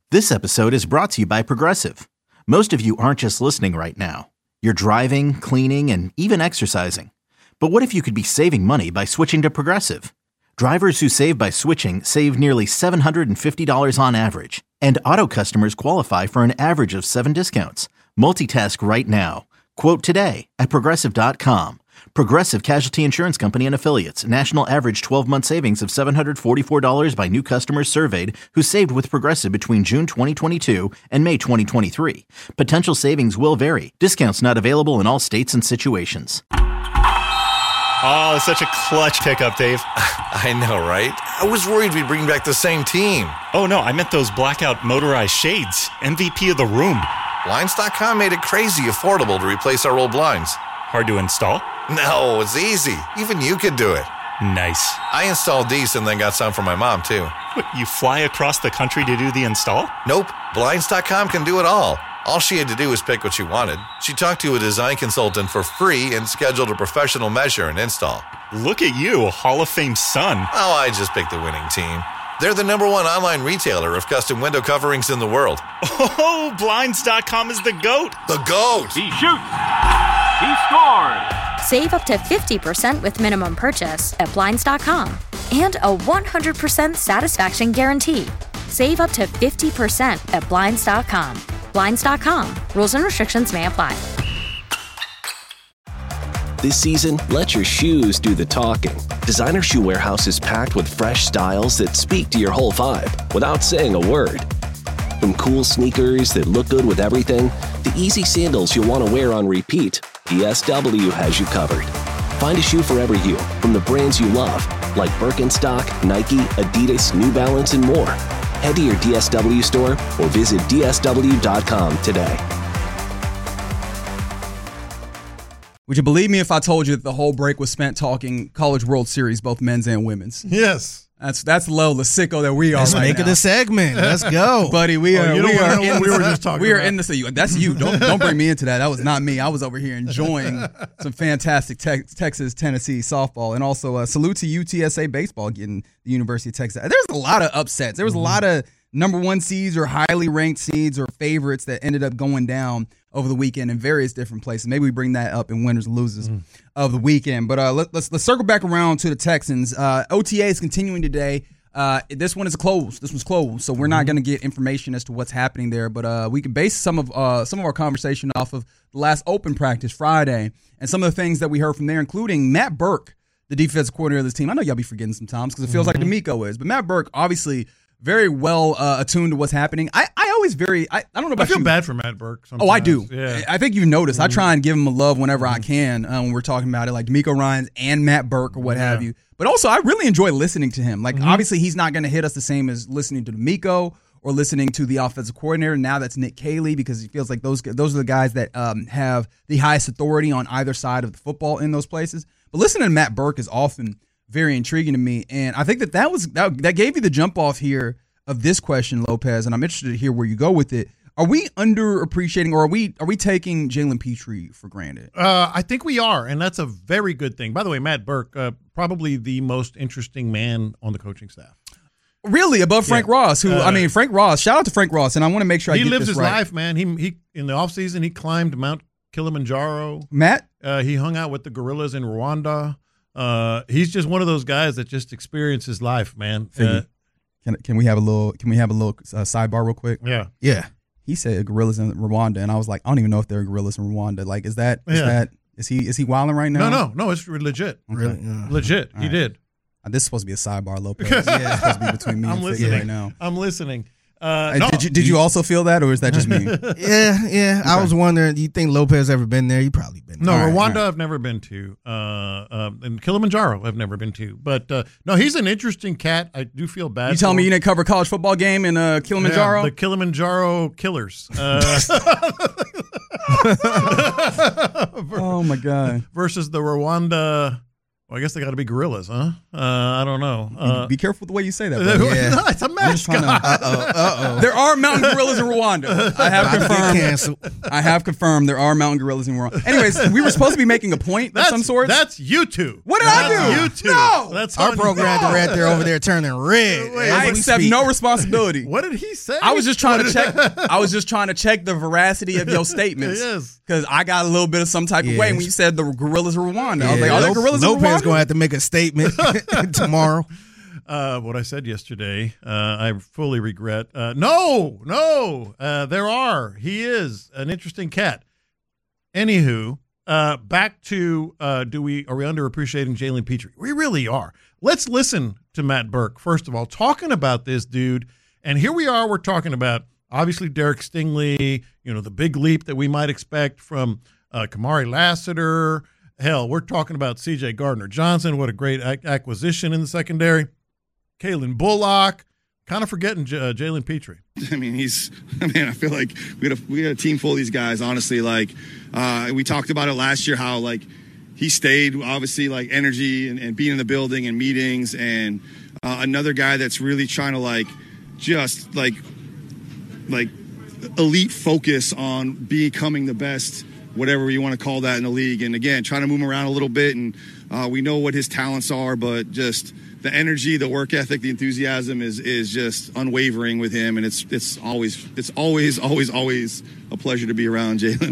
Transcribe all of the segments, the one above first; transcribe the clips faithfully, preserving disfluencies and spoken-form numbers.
This episode is brought to you by Progressive. Most of you aren't just listening right now. You're driving, cleaning, and even exercising. But what if you could be saving money by switching to Progressive? Drivers who save by switching save nearly seven hundred fifty dollars on average. And auto customers qualify for an average of seven discounts. Multitask right now. Quote today at Progressive dot com. Progressive Casualty Insurance Company and Affiliates. National average twelve-month savings of seven hundred forty-four dollars by new customers surveyed who saved with Progressive between June twenty twenty-two and May twenty twenty-three. Potential savings will vary. Discounts not available in all states and situations. Oh, it's such a clutch pickup, Dave. I know, right? I was worried we'd bring back the same team. Oh, no, I meant those blackout motorized shades. M V P of the room. Blinds dot com made it crazy affordable to replace our old blinds. Hard to install? No, it's easy. Even you could do it. Nice. I installed these and then got some for my mom, too. What, you fly across the country to do the install? Nope. Blinds dot com can do it all. All she had to do was pick what she wanted. She talked to a design consultant for free and scheduled a professional measure and install. Look at you, a Hall of Fame son. Oh, I just picked the winning team. They're the number one online retailer of custom window coverings in the world. Oh, Blinds dot com is the GOAT. The GOAT! He shoots! He scores! Save up to fifty percent with minimum purchase at Blinds dot com. And a one hundred percent satisfaction guarantee. Save up to fifty percent at Blinds dot com. Blinds dot com. Rules and restrictions may apply. This season, let your shoes do the talking. Designer Shoe Warehouse is packed with fresh styles that speak to your whole vibe without saying a word. From cool sneakers that look good with everything, to easy sandals you'll want to wear on repeat, D S W has you covered. Find a shoe for every you from the brands you love, like Birkenstock, Nike, Adidas, New Balance, and more. Head to your D S W store or visit D S W dot com today. Would you believe me if I told you that the whole break was spent talking College World Series, both men's and women's? Yes. That's that's the level of sicko that we are Let's right make now. it a segment. Let's go. Buddy, we are, Oh, you we don't are wanna know in what we the, were just talking we are about. in the, that's you. Don't don't bring me into that. That was not me. I was over here enjoying some fantastic te- Texas, Tennessee softball. And also uh, salute to U T S A baseball getting the University of Texas. There's a lot of upsets. There was mm-hmm. a lot of number one seeds or highly ranked seeds or favorites that ended up going down over the weekend in various different places. Maybe we bring that up in winners and losers mm. of the weekend. But uh, let, let's let's circle back around to the Texans. Uh, O T A is continuing today. Uh, this one is closed. This one's closed, so we're not going to get information as to what's happening there. But uh, we can base some of uh, some of our conversation off of the last open practice Friday and some of the things that we heard from there, including Matt Burke, the defensive coordinator of this team. I know y'all be forgetting sometimes because it feels mm-hmm. like D'Amico is, but Matt Burke obviously very well uh, attuned to what's happening. I, I always very I, I don't know about I feel you. bad for Matt Burke sometimes. Oh, I do. Yeah. I think you've noticed. Mm-hmm. I try and give him a love whenever mm-hmm. I can uh, when we're talking about it, like D'Amico Ryans and Matt Burke or what yeah. have you. But also, I really enjoy listening to him. Like, mm-hmm. obviously, he's not going to hit us the same as listening to D'Amico or listening to the offensive coordinator. Now that's Nick Caley, because he feels like those those are the guys that um, have the highest authority on either side of the football in those places. But listening to Matt Burke is often very intriguing to me, and I think that that was that, that gave you the jump off here of this question, Lopez, and I'm interested to hear where you go with it. Are we underappreciating, or are we are we taking Jalen Petrie for granted? Uh, I think we are, and that's a very good thing. By the way, Matt Burke, uh, probably the most interesting man on the coaching staff. Really, above Frank yeah. Ross, who uh, I mean, Frank Ross. Shout out to Frank Ross, and I want to make sure I he get lives this his right. life, man. He he in the offseason, he climbed Mount Kilimanjaro. Matt, uh, he hung out with the gorillas in Rwanda. Uh, he's just one of those guys that just experiences life, man. Uh, can can we have a little? Can we have a little uh, sidebar real quick? Yeah, yeah. He said gorillas in Rwanda, and I was like, I don't even know if there are gorillas in Rwanda. Like, is that is yeah. that is he is he wilding right now? No, no, no. It's legit. Okay. Really? Yeah. Legit. All he right. did. Uh, this is supposed to be a sidebar, Lopez. Yeah, it's supposed to be between me I'm and listening Figgy right now. I'm listening. Uh, uh, no. Did you did you also feel that, or is that just me? yeah, yeah. Okay. I was wondering, do you think Lopez ever been there? You probably been No, there. Rwanda right, right. I've never been to. Uh, uh, and Kilimanjaro I've never been to. But, uh, no, he's an interesting cat. I do feel bad. You telling me you didn't cover a college football game in uh, Kilimanjaro? Yeah, the Kilimanjaro Killers. Uh, oh, my God. Versus the Rwanda Well, I guess they got to be gorillas, huh? Uh, I don't know. Uh, be careful with the way you say that. Yeah. No, it's a mascot. Uh-oh, uh-oh. There are mountain gorillas in Rwanda. I have confirmed. I have confirmed there are mountain gorillas in Rwanda. Anyways, we were supposed to be making a point that's, of some sort. That's YouTube. What did that's I do? YouTube. No. That's our program no. director over there turning red. Wait, I accept no responsibility. What did he say? I was just trying to check. I was just trying to check the veracity of your statements. Yes. Because I got a little bit of some type yes. of way when you said the gorillas in Rwanda. Yeah. I was like, are there gorillas Lopez in Rwanda? going to have to make a statement tomorrow. Uh, what I said yesterday, uh, I fully regret. Uh, no, no, uh, there are. He is an interesting cat. Anywho, uh, back to uh, do we are we underappreciating Jalen Petrie? We really are. Let's listen to Matt Burke first of all, talking about this dude. And here we are. We're talking about obviously Derek Stingley. You know, the big leap that we might expect from uh, Kamari Lassiter. Hell, we're talking about C J Gardner-Johnson. What a great ac- acquisition in the secondary. Kalen Bullock. Kind of forgetting J- uh, Jalen Petrie. I mean, he's. I mean, I feel like we had a we had a team full of these guys. Honestly, like uh, we talked about it last year, how like he stayed, obviously, like energy and, and being in the building and meetings, and uh, another guy that's really trying to like just like like elite focus on becoming the best, whatever you want to call that in the league. And again, trying to move him around a little bit, and uh, we know what his talents are, but just the energy, the work ethic, the enthusiasm is is just unwavering with him, and it's it's always it's always always always a pleasure to be around Jalen.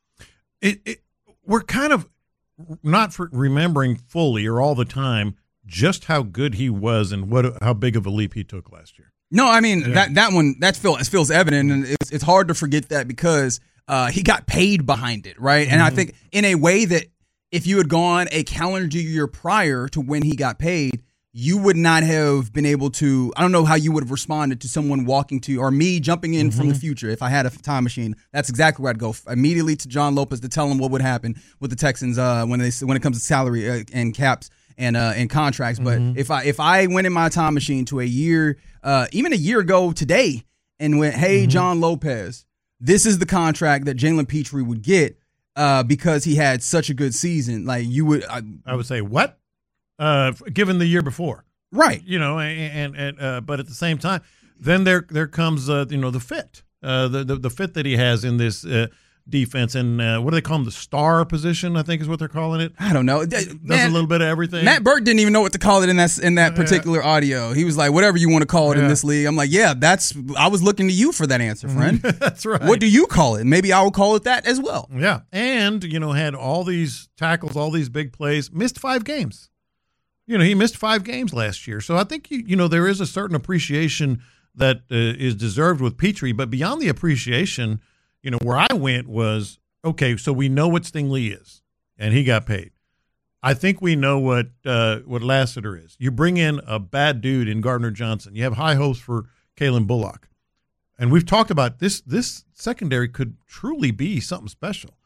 It, it we're kind of not for remembering fully or all the time just how good he was and what how big of a leap he took last year. No, I mean yeah. that that one that feels feels evident, and it's it's hard to forget that because uh, he got paid behind it, right? Mm-hmm. And I think in a way that if you had gone a calendar year prior to when he got paid, you would not have been able to, I don't know how you would have responded to someone walking to, or me jumping in mm-hmm. from the future if I had a time machine. That's exactly where I'd go. Immediately to John Lopez to tell him what would happen with the Texans uh, when they when it comes to salary uh, and caps and uh, and contracts. Mm-hmm. But if I if I went in my time machine to a year, uh, even a year ago today, and went, hey, mm-hmm. John Lopez, this is the contract that Jalen Petrie would get uh, because he had such a good season. Like you would, I, I would say, what? Uh, given the year before, right? You know, and and uh, but at the same time, then there there comes uh, you know the fit, uh, the, the the fit that he has in this uh, defense, and uh, what do they call him? The star position, I think is what they're calling it. I don't know. Does Man, a little bit of everything. Matt Burke didn't even know what to call it in that in that particular yeah. audio. He was like, whatever you want to call it yeah. in this league. I'm like, yeah, that's. I was looking to you for that answer, friend. That's right. What do you call it? Maybe I will call it that as well. Yeah, and you know, had all these tackles, all these big plays, missed five games. You know, he missed five games last year. So I think, you, you know, there is a certain appreciation that uh, is deserved with Petrie. But beyond the appreciation, you know, where I went was, okay, so we know what Stingley is, and he got paid. I think we know what uh, what Lassiter is. You bring in a bad dude in Gardner-Johnson. You have high hopes for Kalen Bullock. And we've talked about this. This secondary could truly be something special.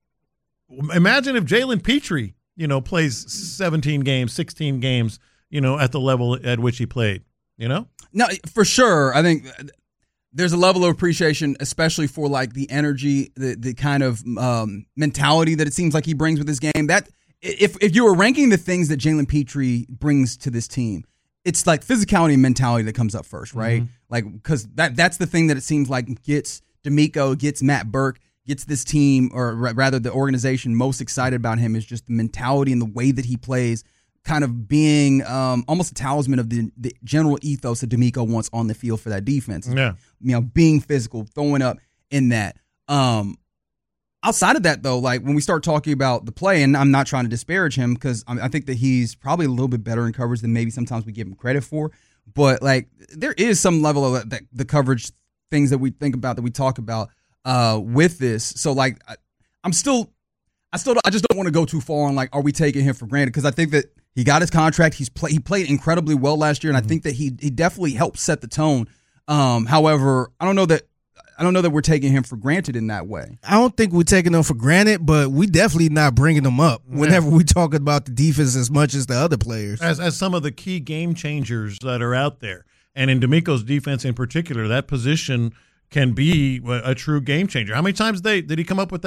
Imagine if Jalen Petrie, you know, plays seventeen games, sixteen games, you know, at the level at which he played, you know? No, for sure. I think there's a level of appreciation, especially for like the energy, the the kind of um, mentality that it seems like he brings with his game. That if if you were ranking the things that Jalen Petrie brings to this team, it's like physicality and mentality that comes up first, right? Mm-hmm. Like, because that that's the thing that it seems like gets DeMeco, gets Matt Burke, gets this team, or rather the organization, most excited about him is just the mentality and the way that he plays, kind of being um, almost a talisman of the, the general ethos that DeMeco wants on the field for that defense. Yeah. You know, being physical, throwing up in that. Um, outside of that, though, like when we start talking about the play, and I'm not trying to disparage him because I think that he's probably a little bit better in coverage than maybe sometimes we give him credit for. But like there is some level of that, the coverage things that we think about, that we talk about uh, with this. So like I, I'm still, I still, I just don't want to go too far on like, are we taking him for granted? Because I think that he got his contract. He's play, he played incredibly well last year, and mm-hmm. I think that he he definitely helped set the tone. Um, however, I don't know that. I don't know that we're taking him for granted in that way. I don't think we're taking him for granted, but we definitely not bringing him up whenever yeah. we talk about the defense as much as the other players. As as some of the key game changers that are out there. And in DeMeco's defense in particular, that position can be a true game changer. How many times they, did he come up with that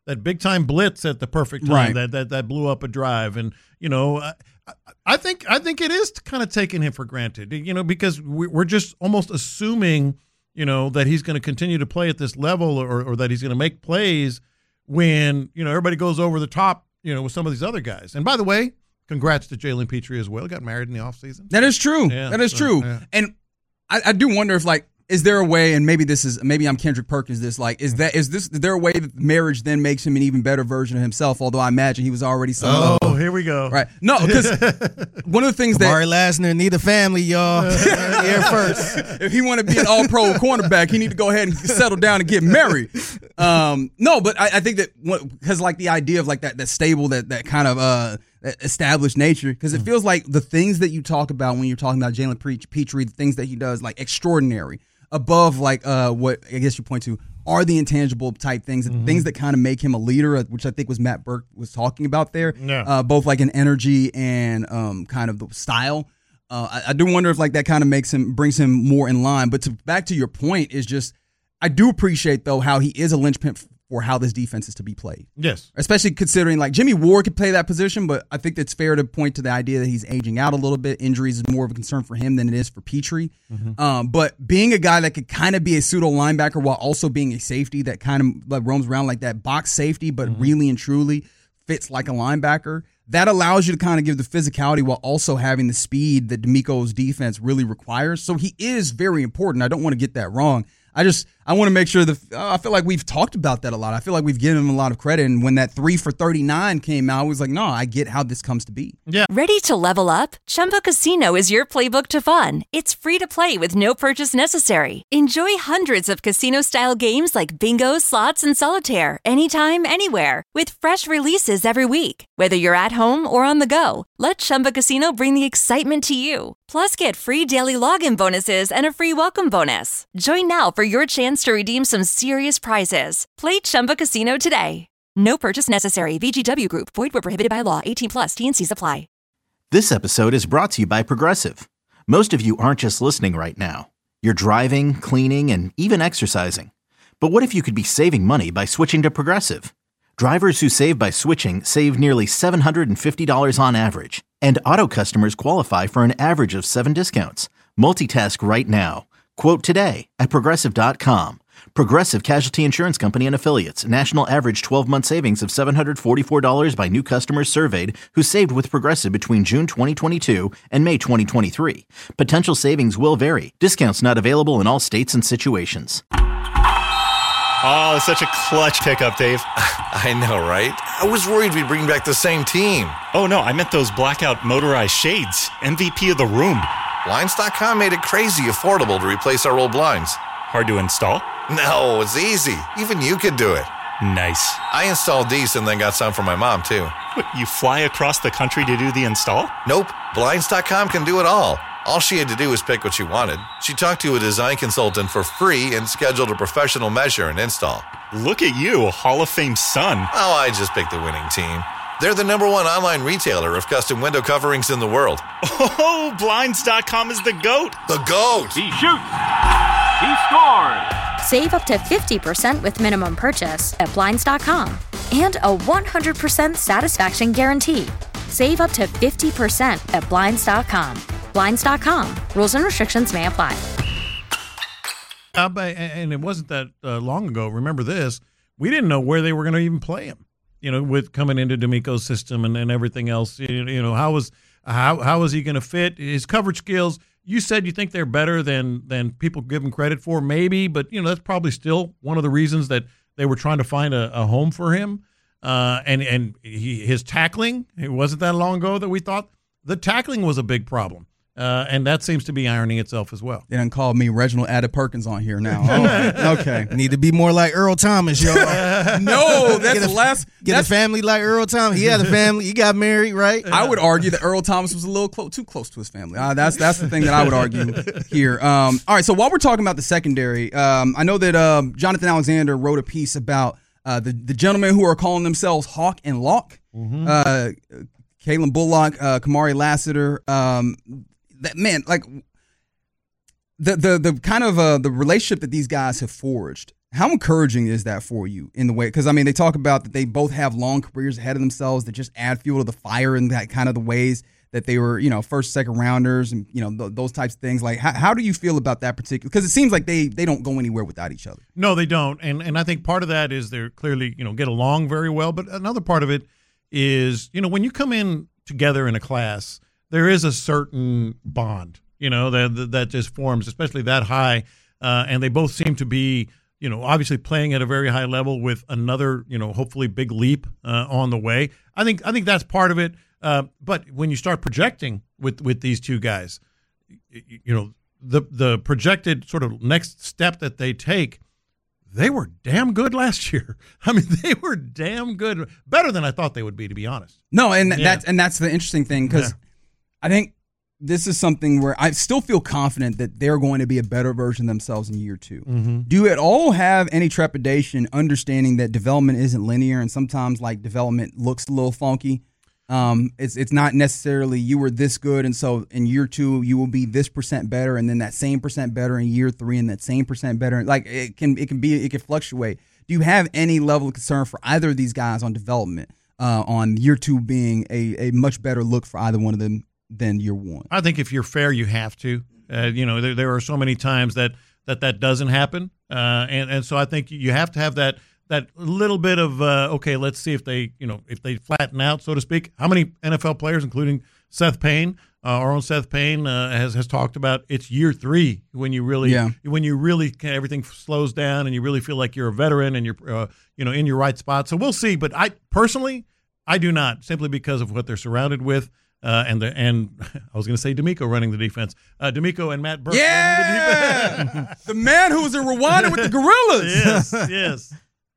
that big time blitz at the perfect time Right. that, that that blew up a drive. And you know, I, I think I think it is kind of taking him for granted. You know, because we- we're just almost assuming, you know, that he's going to continue to play at this level, or or that he's going to make plays when, you know, everybody goes over the top, you know, with some of these other guys. And by the way, congrats to Jalen Petrie as well. Got married in the offseason. That is true. Yeah, that is so, true. yeah. And I, I do wonder if, like, is there a way, and maybe this is, maybe I'm Kendrick Perkins, this, like, is that, is this, is there a way that marriage then makes him an even better version of himself, although I imagine he was already some. Oh, here we go. Right. No, because one of the things that. Kamari Lassner need a family, y'all. Here first. If he want to be an all-pro cornerback, he need to go ahead and settle down and get married. Um, no, but I, I think that, because, like, the idea of, like, that, that stable, that, that kind of, uh, established nature, because it feels like the things that you talk about when you're talking about Jalen Petrie, the things that he does, like, extraordinary, above, like, uh, what I guess you point to are the intangible type things, mm-hmm. things that kind of make him a leader, which I think was Matt Burke was talking about there. Yeah. Uh, both like an energy and um, kind of the style. Uh, I, I do wonder if like that kind of makes him, brings him more in line. But to back to your point is just, I do appreciate though how he is a linchpin for how this defense is to be played. Yes. Especially considering like Jimmy Ward could play that position, but I think it's fair to point to the idea that he's aging out a little bit. Injuries is more of a concern for him than it is for Petrie. Mm-hmm. Um, but being a guy that could kind of be a pseudo linebacker while also being a safety that kind of like roams around like that box safety, but mm-hmm. really and truly fits like a linebacker, that allows you to kind of give the physicality while also having the speed that D'Amico's defense really requires. So he is very important. I don't want to get that wrong. I just I want to make sure that uh, I feel like we've talked about that a lot. I feel like we've given him a lot of credit. And when that three for thirty-nine came out, I was like, no, I get how this comes to be. Yeah. Ready to level up? Chumba Casino is your playbook to fun. It's free to play with no purchase necessary. Enjoy hundreds of casino-style games like bingo, slots, and solitaire anytime, anywhere. With fresh releases every week. Whether you're at home or on the go, let Chumba Casino bring the excitement to you. Plus, get free daily login bonuses and a free welcome bonus. Join now for your chance to redeem some serious prizes. Play Chumba Casino today. No purchase necessary. V G W Group. Void where prohibited by law. eighteen plus. T and C's apply. This episode is brought to you by Progressive. Most of you aren't just listening right now. You're driving, cleaning, and even exercising. But what if you could be saving money by switching to Progressive? Drivers who save by switching save nearly seven hundred fifty dollars on average. And auto customers qualify for an average of seven discounts. Multitask right now. Quote today at Progressive dot com. Progressive Casualty Insurance Company and Affiliates. National average twelve-month savings of seven hundred forty-four dollars by new customers surveyed who saved with Progressive between June twenty twenty-two and May twenty twenty-three. Potential savings will vary. Discounts not available in all states and situations. Oh, such a clutch pickup, Dave. I know, right? I was worried we'd bring back the same team. Oh, no, I meant those blackout motorized shades. M V P of the room. Blinds dot com made it crazy affordable to replace our old blinds. Hard to install? No, it's easy. Even you could do it. Nice. I installed these and then got some for my mom, too. What, you fly across the country to do the install? Nope. Blinds dot com can do it all. All she had to do was pick what she wanted. She talked to a design consultant for free and scheduled a professional measure and install. Look at you, a Hall of Fame son. Oh, I just picked the winning team. They're the number one online retailer of custom window coverings in the world. Oh, Blinds dot com is the GOAT. The GOAT! He shoots! He scores! Save up to fifty percent with minimum purchase at Blinds dot com. And a one hundred percent satisfaction guarantee. Save up to fifty percent at Blinds dot com. Blinds dot com. Rules and restrictions may apply. Uh, but, and it wasn't that uh, long ago. Remember this. We didn't know where they were going to even play him, you know, with coming into D'Amico's system and, and everything else. You, you know, how was how how was he going to fit? His coverage skills, you said you think they're better than than people give him credit for, maybe. But, you know, that's probably still one of the reasons that they were trying to find a, a home for him. Uh, and and he, his tackling, it wasn't that long ago that we thought the tackling was a big problem. Uh, and that seems to be ironing itself as well. They done called me Reginald Added Perkins on here now. Oh, okay. Need to be more like Earl Thomas, y'all. No, that's get a, the last. Get that's, a family like Earl Thomas. He had a family. He got married, right? I would argue that Earl Thomas was a little clo- too close to his family. Uh, that's that's the thing that I would argue here. Um, all right, so while we're talking about the secondary, um, I know that um, Jonathan Alexander wrote a piece about uh, the, the gentlemen who are calling themselves Hawk and Locke. Mm-hmm. Uh, Kalen Bullock, uh, Kamari Lassiter, um, that man, like the the the kind of uh, the relationship that these guys have forged how encouraging is that for you in the way? Because, I mean, they talk about that they both have long careers ahead of themselves that just add fuel to the fire in that kind of the ways that they were, you know, first, second rounders and, you know, th- those types of things. Like, how, how do you feel about that particular? Because it seems like they they don't go anywhere without each other. No, they don't. And and I think part of that is they're clearly, you know, get along very well. But another part of it is, you know, when you come in together in a class, there is a certain bond, you know, that that just forms, especially that high. Uh, and they both seem to be, you know, obviously playing at a very high level with another, you know, hopefully big leap uh, on the way. I think I think that's part of it. Uh, but when you start projecting with, with these two guys, you, you know, the the projected sort of next step that they take, they were damn good last year. I mean, they were damn good, better than I thought they would be, to be honest. No, and yeah. that's and that's the interesting thing because yeah. I think this is something where I still feel confident that they're going to be a better version of themselves in year two. Mm-hmm. Do you at all have any trepidation understanding that development isn't linear and sometimes like development looks a little funky? Um, it's it's not necessarily you were this good and so in year two you will be this percent better and then that same percent better in year three and that same percent better. Like it can it can be it can fluctuate. Do you have any level of concern for either of these guys on development? Uh, on year two being a, a much better look for either one of them than year one. I think if you're fair, you have to. Uh, you know, there, there are so many times that that, that doesn't happen, uh, and and so I think you have to have that that little bit of uh, okay. Let's see if they you know if they flatten out, so to speak. How many N F L players, including Seth Payne, uh, our own Seth Payne, uh, has has talked about it's year three when you really yeah. when you really everything slows down and you really feel like you're a veteran and you're uh, you know in your right spot. So we'll see. But I personally, I do not, simply because of what they're surrounded with. Uh, and the and I was going to say D'Amico running the defense. Uh, D'Amico and Matt Burke yeah! running the defense. The man who was in Rwanda with the gorillas. Yes, yes.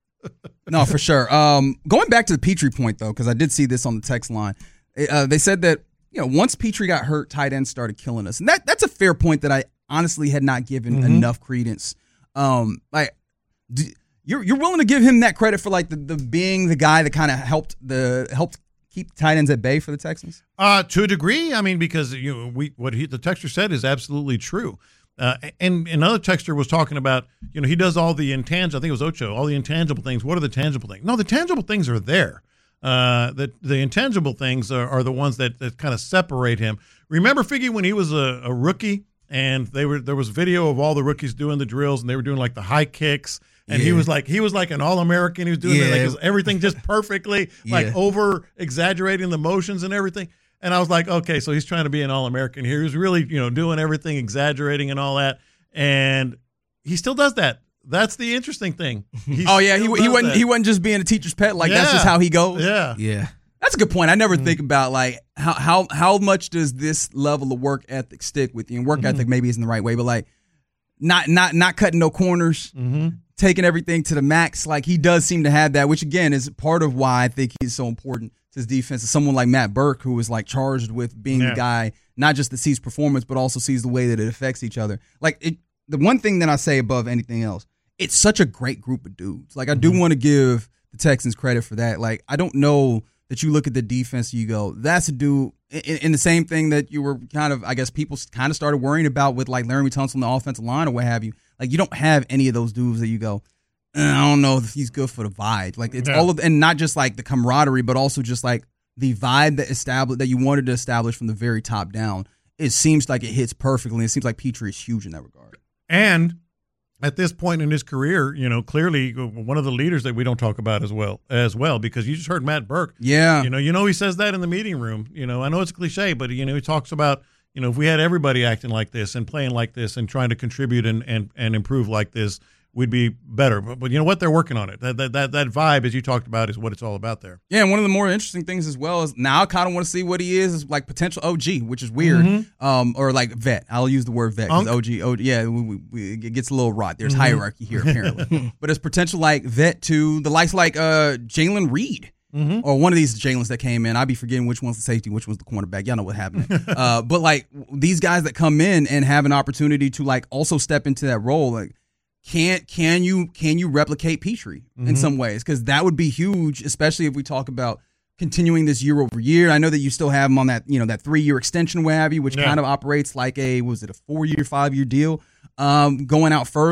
No, for sure. Um, going back to the Petrie point, though, because I did see this on the text line. Uh, they said that, you know, once Petrie got hurt, tight ends started killing us. And that that's a fair point that I honestly had not given mm-hmm. enough credence. Um, like, do, you're you're willing to give him that credit for, like, the, the being the guy that kind of helped the helped keep tight ends at bay for the Texans? Uh, to a degree, I mean, because you know, we what he, the texter said is absolutely true. Uh, and another texter was talking about, you know, he does all the intangible, I think it was Ocho, all the intangible things. What are the tangible things? No, the tangible things are there. Uh, the, the intangible things are, are the ones that, that kind of separate him. Remember Figgy when he was a, a rookie and they were there was video of all the rookies doing the drills and they were doing like the high kicks. And yeah. he was like he was like an All-American. He was doing yeah. like everything just perfectly, yeah. like over exaggerating the motions and everything. And I was like, okay, so he's trying to be an All-American here. He's really, you know, doing everything, exaggerating and all that. And he still does that. That's the interesting thing. He oh yeah, he he wasn't that. he wasn't just being a teacher's pet. Like yeah. that's just how he goes. Yeah, yeah. That's a good point. I never mm-hmm. think about like how how how much does this level of work ethic stick with you? And work mm-hmm. ethic maybe isn't the right way, but like not not not cutting no corners. Mm-hmm. Taking everything to the max, like he does seem to have that, which again is part of why I think he's so important to his defense. Is someone like Matt Burke, who is like charged with being yeah. the guy, not just that sees performance, but also sees the way that it affects each other. Like it, the one thing that I say above anything else, it's such a great group of dudes. Like I do mm-hmm. want to give the Texans credit for that. Like I don't know that you look at the defense and you go, that's a dude. In, in the same thing that you were kind of, I guess people kind of started worrying about with like Laramie Tunsil on the offensive line or what have you. Like, you don't have any of those dudes that you go, eh, I don't know if he's good for the vibe. Like, it's yeah. all of, and not just like the camaraderie, but also just like the vibe that established that you wanted to establish from the very top down. It seems like it hits perfectly. It seems like Petrie is huge in that regard. And at this point in his career, you know, clearly one of the leaders that we don't talk about as well, as well, because you just heard Matt Burke. Yeah. You know, you know, he says that in the meeting room. You know, I know it's a cliche, but, you know, he talks about, you know, if we had everybody acting like this and playing like this and trying to contribute and, and, and improve like this, we'd be better. But, but you know what? They're working on it. That, that that that vibe, as you talked about, is what it's all about there. Yeah, and one of the more interesting things as well is now I kind of want to see what he is, is like potential O G, which is weird. Mm-hmm. Um, or like vet. I'll use the word vet because O G, O G, yeah, we, we, we, it gets a little rot. There's mm-hmm. hierarchy here, apparently. But it's potential like vet to the likes like uh, Jalen Reed. Mm-hmm. Or one of these Jalen's that came in. I'd be forgetting which one's the safety, which one's the cornerback. Y'all know what happened. uh, but like these guys that come in and have an opportunity to like also step into that role, like can can you can you replicate Petrie mm-hmm. in some ways? Because that would be huge, especially if we talk about continuing this year over year. I know that you still have him on that you know that three year extension, what have you, which yeah. kind of operates like a was it a four year, five year deal. Um, going out further,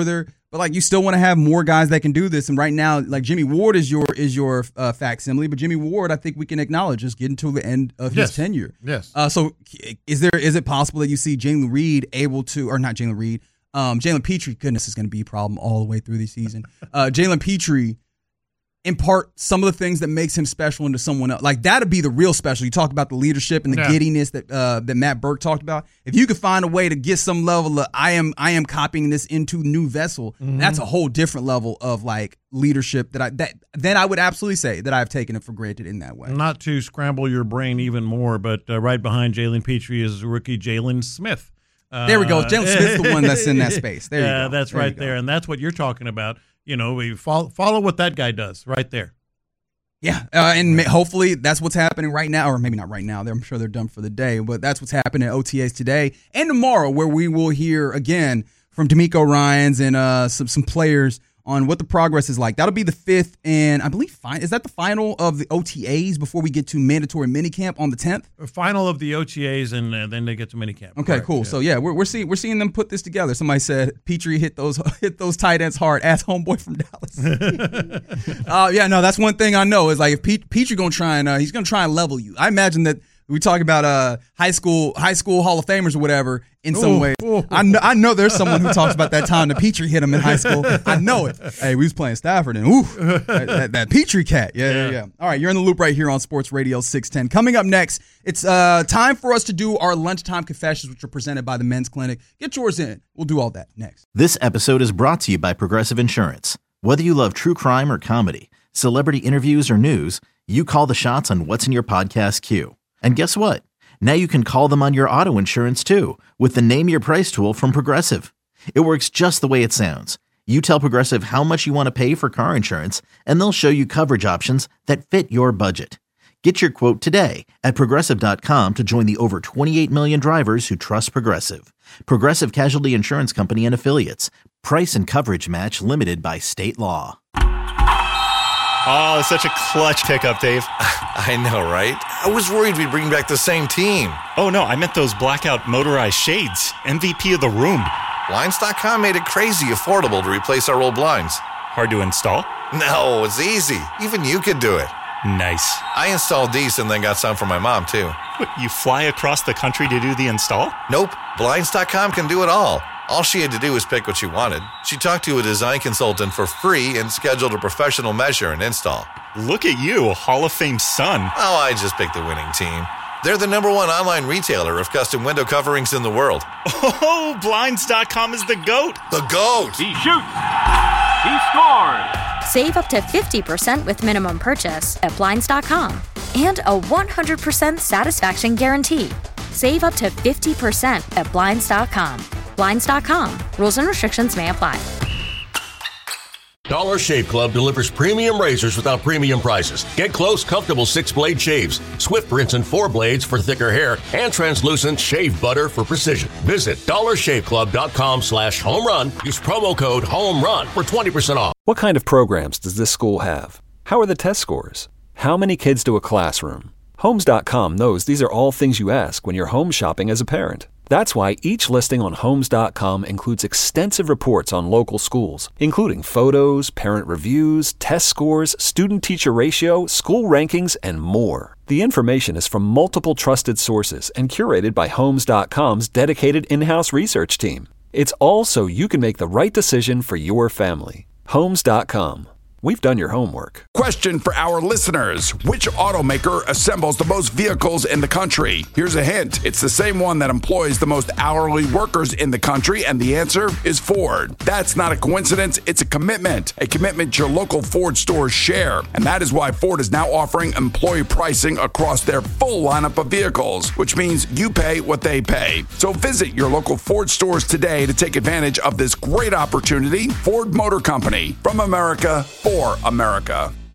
But like you still want to have more guys that can do this. And right now, like Jimmy Ward is your is your uh, facsimile, but Jimmy Ward, I think we can acknowledge, is getting to the end of his yes. tenure. Yes. Uh, so is there is it possible that you see Jalen Reed able to, or not Jalen Reed, um, Jalen Petrie? Goodness, is going to be a problem all the way through the season. Uh, Jalen Petrie impart some of the things that makes him special into someone else. Like that'd be the real special. You talk about the leadership and the yeah. giddiness that uh, that Matt Burke talked about. If you could find a way to get some level of I am I am copying this into New Vessel, mm-hmm. that's a whole different level of like leadership that I that then I would absolutely say that I've taken it for granted in that way. Not to scramble your brain even more, but uh, right behind Jalen Petrie is rookie Jalen Smith. Uh, there we go. Jalen Smith's the one that's in that space. There you yeah, go. That's there right there, and that's what you're talking about. You know, we follow, follow what that guy does right there. Yeah, uh, and hopefully that's what's happening right now, or maybe not right now. I'm sure they're done for the day, but that's what's happening at O T As today and tomorrow, where we will hear again from D'Amico Ryans and uh, some some players on what the progress is like. That'll be the fifth and I believe fine. Is that the final of the O T As before we get to mandatory minicamp on the tenth? Final of the O T As, and uh, then they get to minicamp. Okay, Correct. cool. Yeah. So yeah, we're we're seeing we're seeing them put this together. Somebody said Petrie hit those hit those tight ends hard. Ask homeboy from Dallas. uh, yeah, no, that's one thing I know is like if Pet- Petrie gonna try and uh, he's gonna try and level you. I imagine that. We talk about uh, high school high school Hall of Famers or whatever in some ooh, way. Ooh. I know, I know there's someone who talks about that time that Petrie hit him in high school. I know it. Hey, we was playing Stafford and ooh, that, that, that Petrie cat. Yeah, yeah, yeah, yeah. All right, you're in the loop right here on Sports Radio six ten. Coming up next, it's uh, time for us to do our lunchtime confessions, which are presented by the Men's Clinic. Get yours in. We'll do all that next. This episode is brought to you by Progressive Insurance. Whether you love true crime or comedy, celebrity interviews or news, you call the shots on what's in your podcast queue. And guess what? Now you can call them on your auto insurance too with the Name Your Price tool from Progressive. It works just the way it sounds. You tell Progressive how much you want to pay for car insurance, and they'll show you coverage options that fit your budget. Get your quote today at Progressive dot com to join the over twenty-eight million drivers who trust Progressive. Progressive Casualty Insurance Company and Affiliates. Price and coverage match limited by state law. Oh, such a clutch pickup, Dave. I know, right? I was worried we'd bring back the same team. Oh, no, I meant those blackout motorized shades. M V P of the room. Blinds dot com made it crazy affordable to replace our old blinds. Hard to install? No, it's easy. Even you could do it. Nice. I installed these and then got some for my mom, too. What, you fly across the country to do the install? Nope. Blinds dot com can do it all. All she had to do was pick what she wanted. She talked to a design consultant for free and scheduled a professional measure and install. Look at you, a Hall of Fame son. Oh, I just picked the winning team. They're the number one online retailer of custom window coverings in the world. Oh, Blinds dot com is the GOAT. The GOAT. He shoots. He scores. Save up to fifty percent with minimum purchase at Blinds dot com. And a one hundred percent satisfaction guarantee. Save up to fifty percent at Blinds dot com. Blinds dot com. Rules and restrictions may apply. Dollar Shave Club delivers premium razors without premium prices. Get close, comfortable six-blade shaves, swift rinse and four blades for thicker hair, and translucent shave butter for precision. Visit dollar shave club dot com slash home run. Use promo code HOMERUN for twenty percent off. What kind of programs does this school have? How are the test scores? How many kids to a classroom? Homes dot com knows these are all things you ask when you're home shopping as a parent. That's why each listing on Homes dot com includes extensive reports on local schools, including photos, parent reviews, test scores, student-teacher ratio, school rankings, and more. The information is from multiple trusted sources and curated by Homes dot com's dedicated in-house research team. It's all so you can make the right decision for your family. Homes dot com. We've done your homework. Question for our listeners. Which automaker assembles the most vehicles in the country? Here's a hint. It's the same one that employs the most hourly workers in the country, and the answer is Ford. That's not a coincidence. It's a commitment. A commitment your local Ford stores share. And that is why Ford is now offering employee pricing across their full lineup of vehicles, which means you pay what they pay. So visit your local Ford stores today to take advantage of this great opportunity. Ford Motor Company. From America, for America.